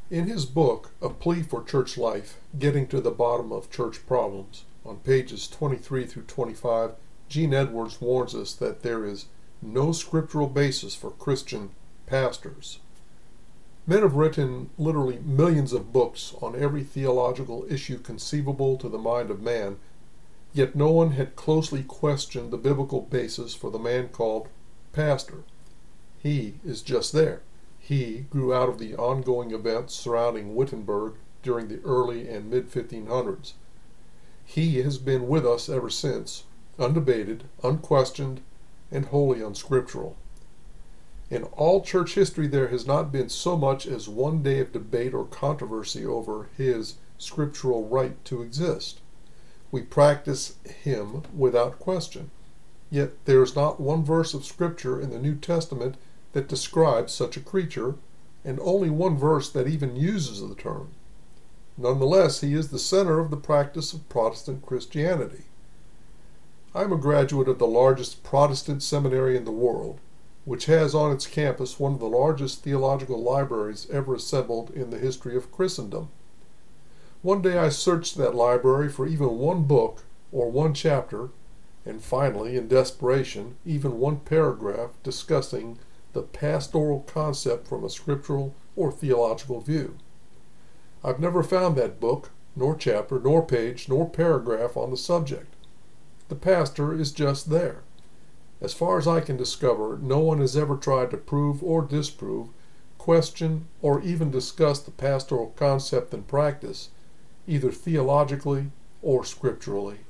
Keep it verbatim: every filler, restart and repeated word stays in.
In his book, A Plea for Church Life, Getting to the Bottom of Church Problems, on pages twenty-three through twenty-five, Gene Edwards warns us that there is no scriptural basis for Christian pastors. Men have written literally millions of books on every theological issue conceivable to the mind of man, yet no one had closely questioned the biblical basis for the man called pastor. He is just there. He grew out of the ongoing events surrounding Wittenberg during the early and mid fifteen hundreds. He has been with us ever since, undebated, unquestioned, and wholly unscriptural. In all church history, there has not been so much as one day of debate or controversy over his scriptural right to exist. We practice him without question. Yet there is not one verse of Scripture in the New Testament that describes such a creature, and only one verse that even uses the term. Nonetheless, he is the center of the practice of Protestant Christianity. I am a graduate of the largest Protestant seminary in the world, which has on its campus one of the largest theological libraries ever assembled in the history of Christendom. One day I searched that library for even one book or one chapter, and finally, in desperation, even one paragraph discussing the pastoral concept from a scriptural or theological view. I've never found that book, nor chapter, nor page, nor paragraph on the subject. The pastor is just there. As far as I can discover, no one has ever tried to prove or disprove, question, or even discuss the pastoral concept and practice, either theologically or scripturally.